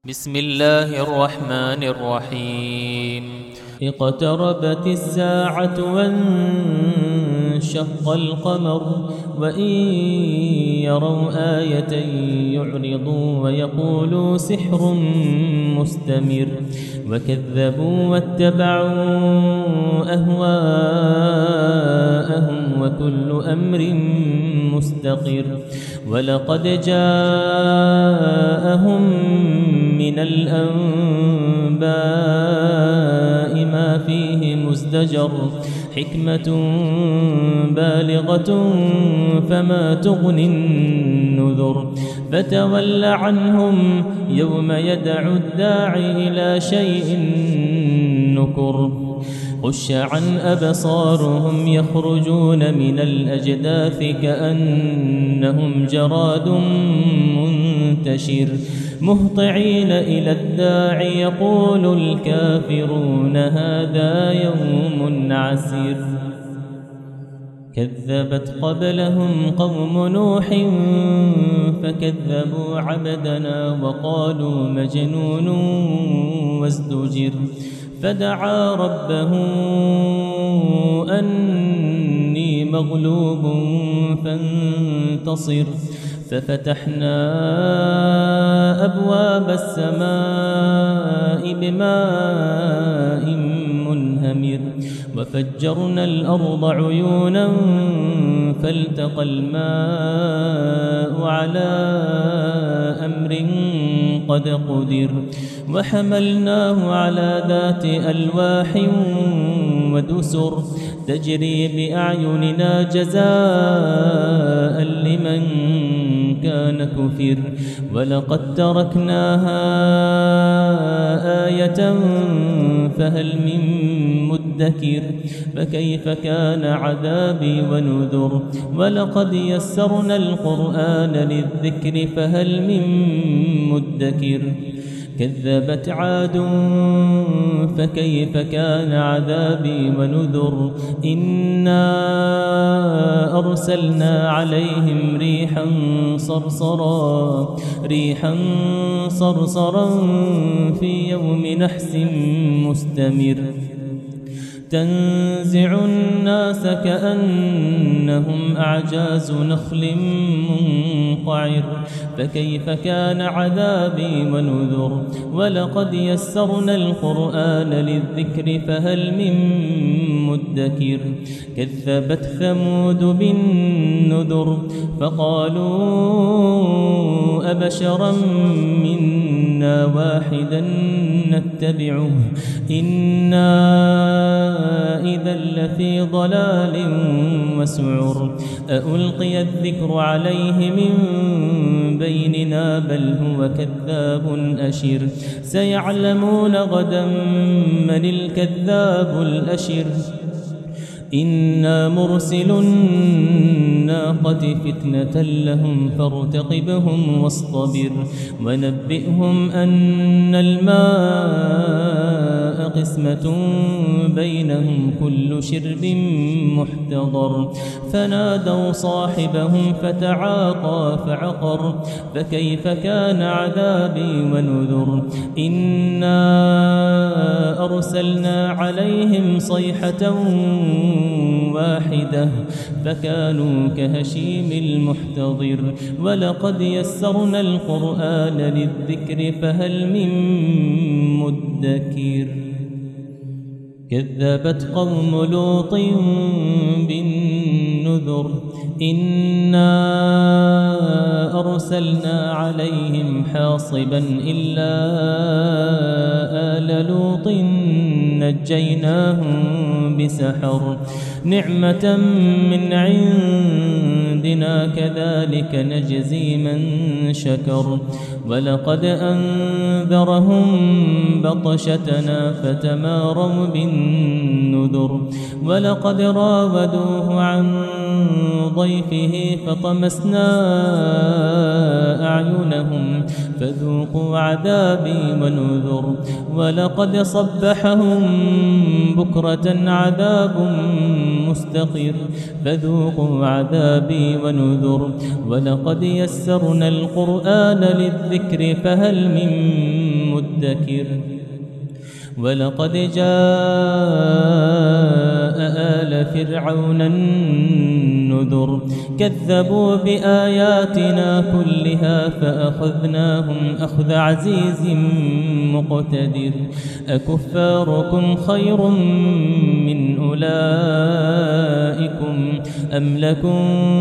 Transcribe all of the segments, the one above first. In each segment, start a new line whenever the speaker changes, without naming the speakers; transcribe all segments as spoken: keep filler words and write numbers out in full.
بسم الله الرحمن الرحيم
اقتربت الساعة وانشق القمر وإن يروا آية يعرضوا ويقولوا سحر مستمر وكذبوا واتبعوا أهواءهم وكل أمر مستقر ولقد جاءهم من الأنباء ما فيه مزدجر حكمة بالغة فما تغني النذر فتول عنهم يوم يدعو الداعي إلى شيء نكر خش عن أبصارهم يخرجون من الأجداث كأنهم جراد منتشر مهطعين إلى الداعي يقول الكافرون هذا يوم عسير كذبت قبلهم قوم نوح فكذبوا عبدنا وقالوا مجنون وازدجر فدعا ربه أني مغلوب فانتصر ففتحنا أبواب السماء بماء منهمر وفجرنا الأرض عيونا فالتقى الماء على أمر قد قدر وحملناه على ذات ألواح ودسر تجري بأعيننا جزاء لمن كان كفر ولقد تركناها آية فهل من مدكر فكيف كان عذابي ونذر ولقد يسرنا القرآن للذكر فهل من مدكر كذبت عاد فكيف كان عذابي ونذر إنا أرسلنا عليهم ريحا صرصرا ريحا صرصرا في يوم نحس مستمر تنزع الناس كأنهم أعجاز نخل منقعر فكيف كان عذابي ونذر ولقد يسرنا القرآن للذكر فهل من مدكر كذبت ثمود بالنذر فقالوا أبشرا منا واحدا نتبعه إنا إذا لفي ضلال وسعر ألقي الذكر عليه من بيننا بل هو كذاب أشر سيعلمون غدا من الكذاب الأشر إنا مرسل الناقة فتنة لهم فارتقبهم واصطبر ونبئهم أن الماء قسمة بينهم كل شرب محتضر فنادوا صاحبهم فتعاطى فعقر فكيف كان عذابي ونذر إنا أرسلنا عليهم صيحة واحدة فكانوا كهشيم المحتضر ولقد يسرنا القرآن للذكر فهل من مدكر كذبت قوم لوط بالنذر إنا أرسلنا عليهم حاصبا إلا آل لوط نجيناهم بسحر نعمة من عندنا كذلك نجزي من شكر ولقد أنذرهم بطشتنا فتماروا بالنذر ولقد راودوه عن ضيفه فطمسنا أعينهم فذوقوا عذابي ونذر ولقد صبحهم بكرة عذاب مستقر فذوقوا عذابي ونذر ولقد يسرنا القرآن للذكر فهل من مدكر ولقد جاء آل فرعون النذر كذبوا بآياتنا كلها فأخذناهم أخذ عزيز مقتدر أكفاركم خير من أولئكم أم لكم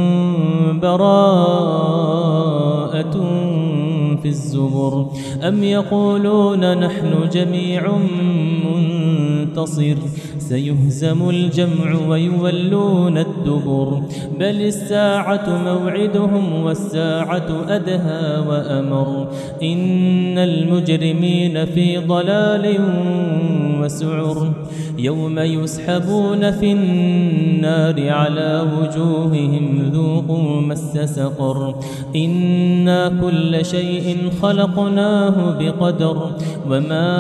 براءة في الزبر أم يقولون نحن جميع منتصر سيهزم الجمع ويولون الدبر بل الساعة موعدهم والساعة أدهى وأمر إن المجرمين في ضلال وسعر يوم يسحبون في النار على وجوههم ذوقوا مس سقر إنا كل شيء خلقناه بقدر وما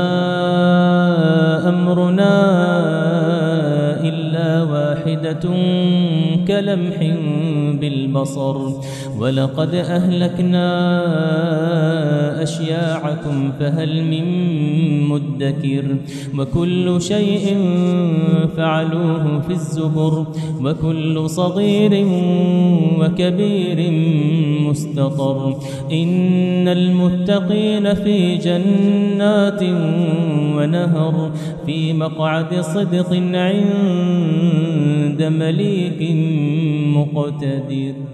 أمرنا إلا واحدة كلمح بالبصر ولقد أهلكنا أشياعكم فهل من مدكر وكل شيء فعلوه في الزبر وكل صغير وكبير مستطر إن المتقين في جنات ونهر في مقعد صدق عند مليك مقتدر.